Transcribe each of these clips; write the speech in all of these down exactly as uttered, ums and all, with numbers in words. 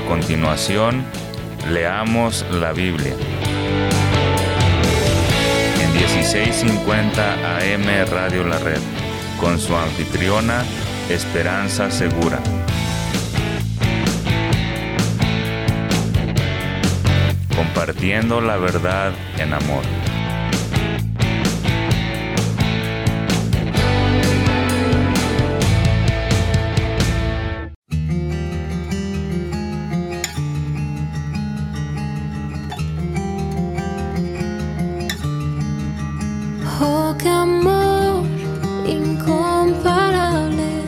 continuación, leamos la Biblia. En dieciséis cincuenta A M Radio La Red, con su anfitriona, Esperanza Segura. Compartiendo la verdad en amor. Oh, qué amor incomparable,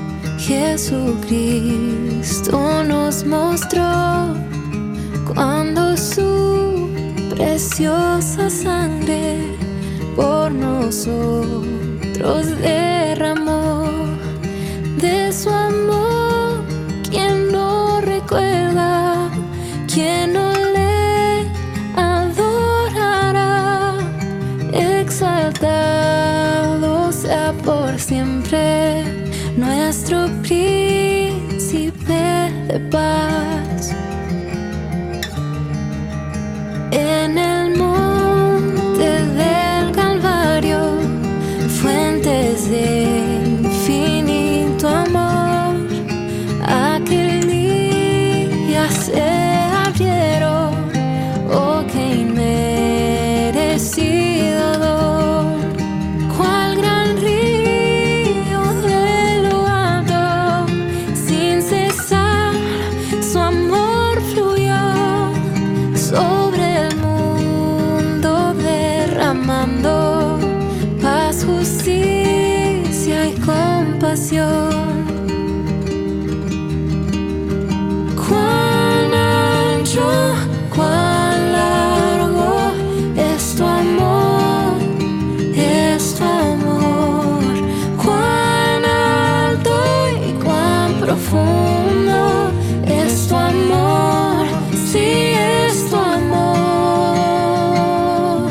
Jesucristo nos mostró cuando su preciosa sangre por nosotros derramó. De su amor, ¿quién no recuerda? ¿Quién no le adorará? Exaltado sea por siempre nuestro príncipe de paz. En el monte del Calvario, fuentes de infinito amor, aquel día se abrieron, oh, qué inmerecido dolor. Cuál gran río de lo alto, sin cesar su amor fluyó sobre derramando paz, justicia y compasión. Cuán ancho, cuán largo es tu amor, es tu amor. Cuán alto y cuán profundo es tu amor, sí es tu amor.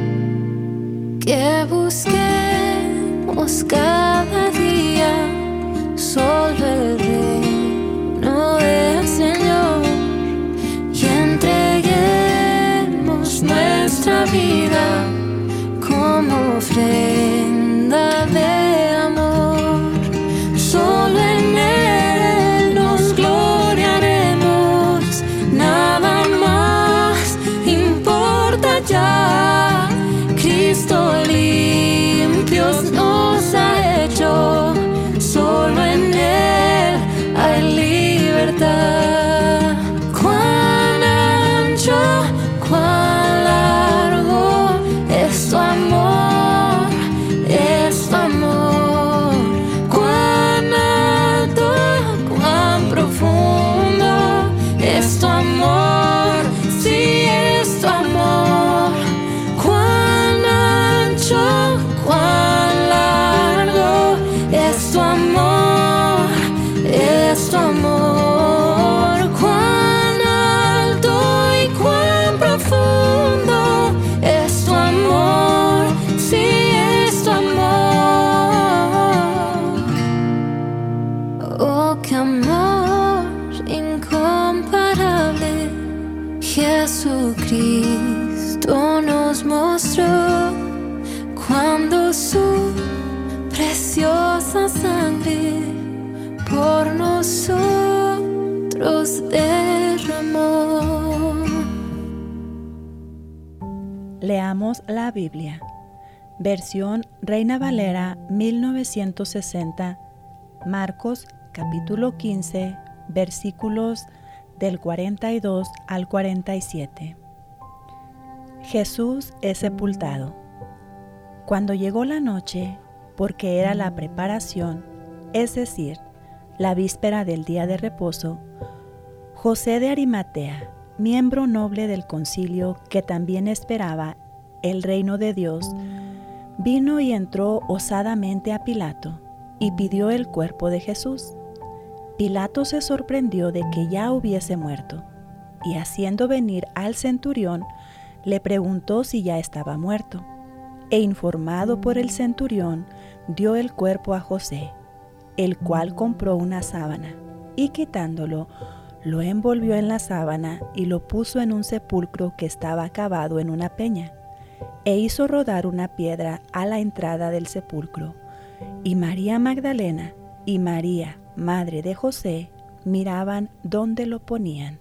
Que busquemos cada día solo el reino del Señor y entreguemos nuestra vida como ofrenda de amor. Solo en Él nos gloriaremos, nada más importa ya. Cristo limpios nos ha hecho, solo en Él hay libertad. Cuán ancho, cuán largo es tu amor, es tu amor. Cuán alto, cuán profundo es tu amor, sí es tu amor. Cuán largo es tu amor, es tu amor. Cuán alto y cuán profundo es tu amor, sí es tu amor. Oh, qué amor incomparable, Jesucristo nos mostró cuando su preciosa sangre por nosotros derramó. Leamos la Biblia. Versión Reina Valera mil novecientos sesenta, Marcos capítulo quince, versículos del cuarenta y dos al cuarenta y siete. Jesús es sepultado. Cuando llegó la noche, porque era la preparación, es decir, la víspera del día de reposo, José de Arimatea, miembro noble del concilio que también esperaba el reino de Dios, vino y entró osadamente a Pilato y pidió el cuerpo de Jesús. Pilato se sorprendió de que ya hubiese muerto, y haciendo venir al centurión, le preguntó si ya estaba muerto, e informado por el centurión, dio el cuerpo a José, el cual compró una sábana, y quitándolo, lo envolvió en la sábana y lo puso en un sepulcro que estaba cavado en una peña, e hizo rodar una piedra a la entrada del sepulcro. Y María Magdalena y María, madre de José, miraban dónde lo ponían.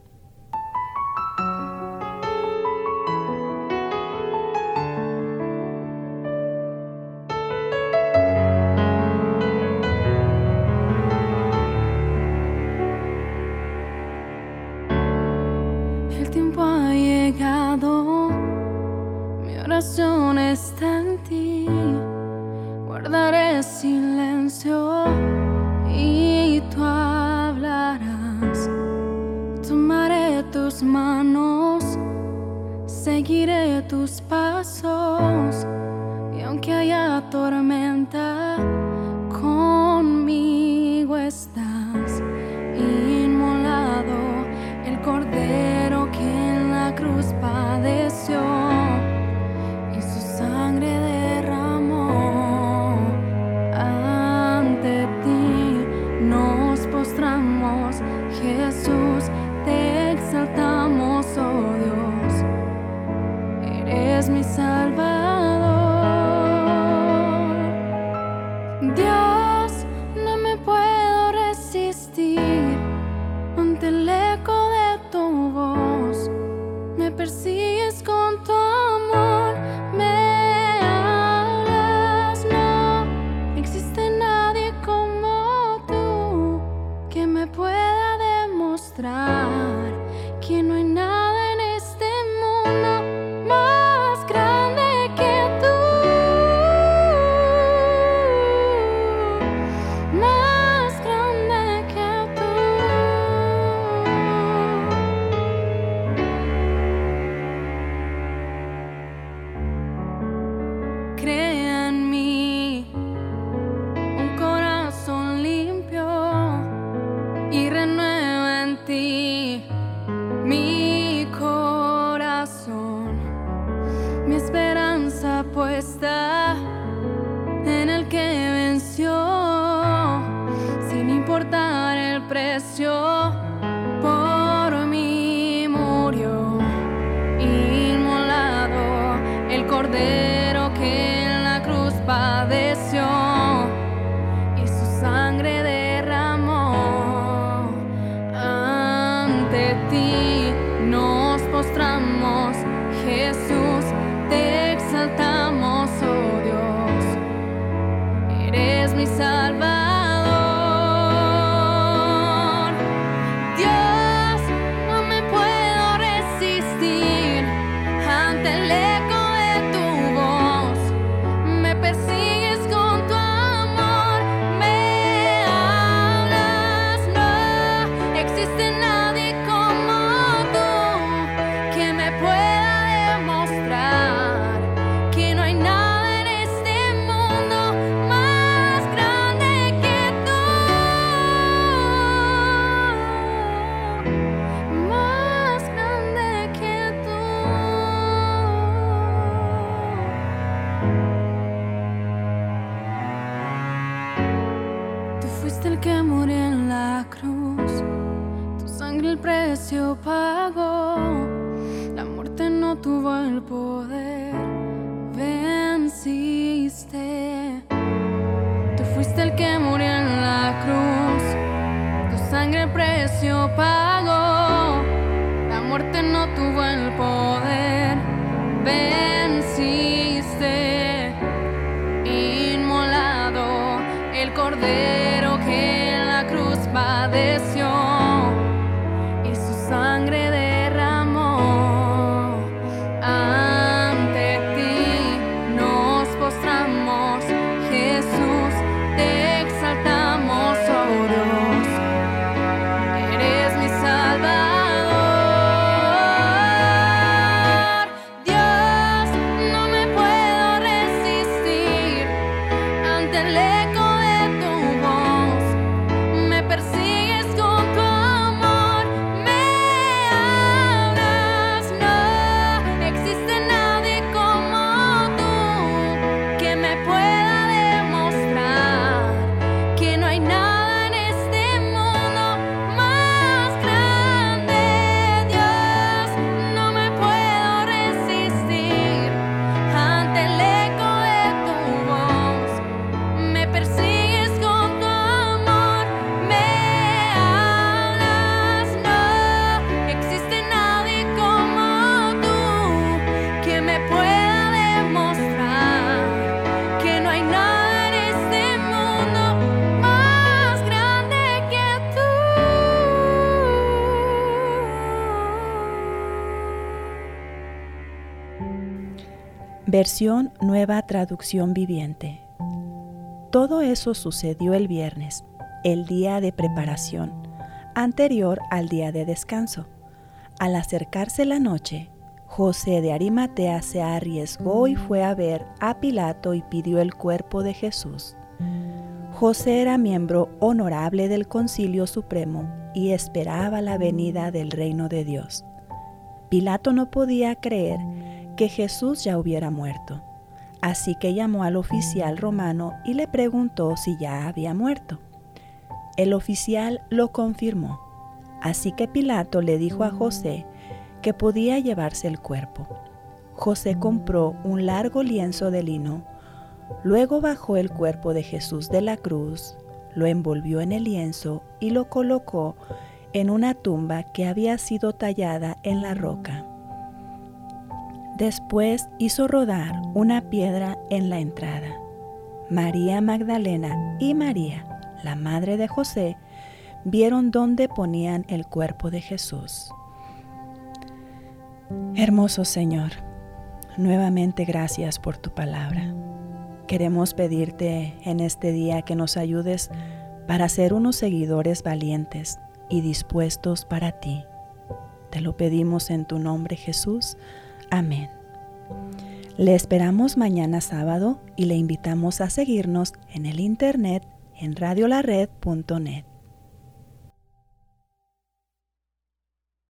El tiempo ha llegado, mi oración está en ti. Guardaré silencio y tú hablarás. Tomaré tus manos, seguiré tus pasos. Y aunque haya tormenta, conmigo estás. Inmolado el Cordero que en la cruz padeció y su sangre derramó. Ante ti nos postramos, Jesús, te exaltamos, oh Dios, eres mi Salvador. Dios, no me puedo resistir ante el eco de tu voz. Me persigues con tu amor, me hablas, no existe nadie como tú que me pueda demostrar que no hay nada en este mundo más grande que tú, más grande que tú. Crea en mí un corazón limpio y renueva en ti mi corazón. Mi esperanza puesta en el que venció, sin importar el precio, por mí murió. Inmolado el Cordero que en la cruz padeció y su sangre derramó. Ante ti nos postramos, Jesús, te exaltamos, oh Dios, eres mi Salvador. Dios, no me puedo resistir ante el eco de tu voz. Me persigues con tu amor, me hablas, no existe nadie como tú que me pueda demostrar que no hay nada en este mundo más grande que tú, más grande que tú. Tú fuiste el que murió en la cruz, tu sangre el precio pagó, la muerte no tuvo el poder, venciste. Tú fuiste el que murió en la cruz, tu sangre el precio pagó, la muerte no tuvo el poder, venciste. Inmolado el Cordero que en la cruz padeció y su sangre derramó. Ante ti nos postramos, Jesús, te exaltamos, oh Dios, eres mi Salvador. Dios, no me puedo resistir ante el eco de tu voz. Me persigues con tu Versión Nueva Traducción Viviente. Todo eso sucedió el viernes, el día de preparación, anterior al día de descanso. Al acercarse la noche, José de Arimatea se arriesgó y fue a ver a Pilato y pidió el cuerpo de Jesús. José era miembro honorable del Concilio Supremo y esperaba la venida del reino de Dios. Pilato no podía creer que Jesús ya hubiera muerto, así que llamó al oficial romano y le preguntó si ya había muerto. El oficial lo confirmó, así que Pilato le dijo a José que podía llevarse el cuerpo. José compró un largo lienzo de lino, luego bajó el cuerpo de Jesús de la cruz, lo envolvió en el lienzo y lo colocó en una tumba que había sido tallada en la roca. Después hizo rodar una piedra en la entrada. María Magdalena y María, la madre de José, vieron dónde ponían el cuerpo de Jesús. Hermoso Señor, nuevamente gracias por tu palabra. Queremos pedirte en este día que nos ayudes para ser unos seguidores valientes y dispuestos para ti. Te lo pedimos en tu nombre, Jesús. Amén. Le esperamos mañana sábado y le invitamos a seguirnos en el internet en radio la red punto net.